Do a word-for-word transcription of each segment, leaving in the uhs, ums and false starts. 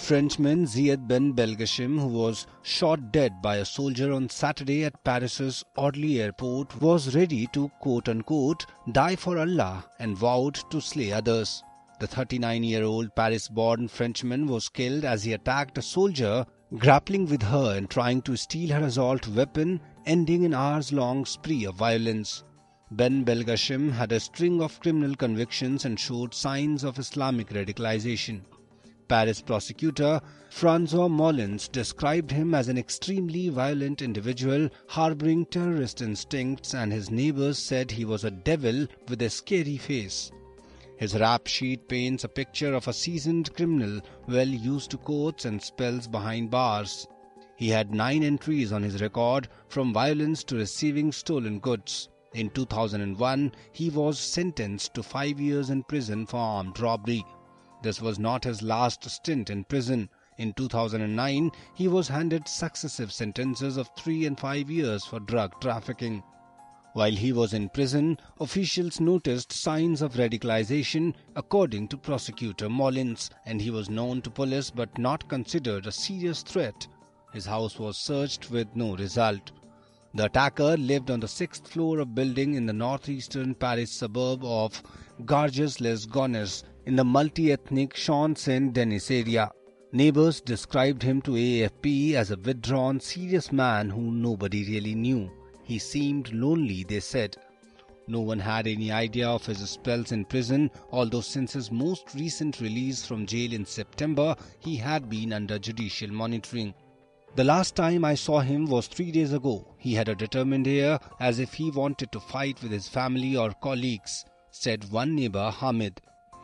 Frenchman Ziad Ben Belgacem, who was shot dead by a soldier on Saturday at Paris's Orly airport, was ready to quote-unquote die for Allah and vowed to slay others. The thirty-nine-year-old Paris-born Frenchman was killed as he attacked a soldier grappling with her and trying to steal her assault weapon, ending an hours-long spree of violence. Ben Belgacem had a string of criminal convictions and showed signs of Islamic radicalization. Paris prosecutor François Molins described him as an extremely violent individual harboring terrorist instincts, and his neighbors said he was a devil with a scary face. His rap sheet paints a picture of a seasoned criminal well used to courts and spells behind bars. He had nine entries on his record, from violence to receiving stolen goods. In two thousand one, he was sentenced to five years in prison for armed robbery. This was not his last stint in prison. In two thousand nine, he was handed successive sentences of three and five years for drug trafficking. While he was in prison, officials noticed signs of radicalization, according to prosecutor Molins, and he was known to police but not considered a serious threat. His house was searched with no result. The attacker lived on the sixth floor of a building in the northeastern Paris suburb of Garges-les-Gonesse in the multi-ethnic Champs-Saint-Denis area. Neighbors described him to A F P as a withdrawn, serious man whom nobody really knew. He seemed lonely, they said. No one had any idea of his spells in prison, although since his most recent release from jail in September, he had been under judicial monitoring. The last time I saw him was three days ago. He had a determined air, as if he wanted to fight with his family or colleagues, said one neighbor, Hamid.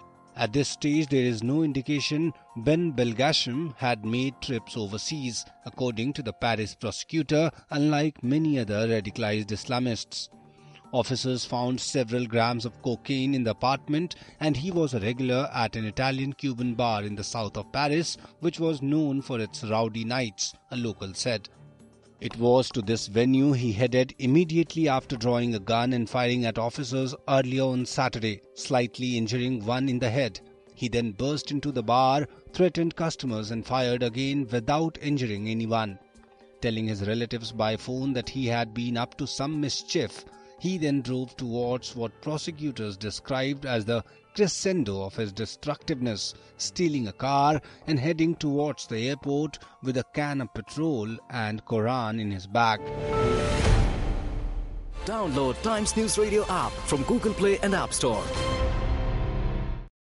At this stage, there is no indication Ben Belgacem had made trips overseas, according to the Paris prosecutor, unlike many other radicalized Islamists. Officers found several grams of cocaine in the apartment, and he was a regular at an Italian-Cuban bar in the south of Paris, which was known for its rowdy nights, a local said. It was to this venue he headed immediately after drawing a gun and firing at officers earlier on Saturday, slightly injuring one in the head. He then burst into the bar, threatened customers and fired again without injuring anyone. Telling his relatives by phone that he had been up to some mischief, he then drove towards what prosecutors described as the crescendo of his destructiveness, stealing a car and heading towards the airport with a can of petrol and Quran in his bag. Download Times News Radio app from Google Play and App Store.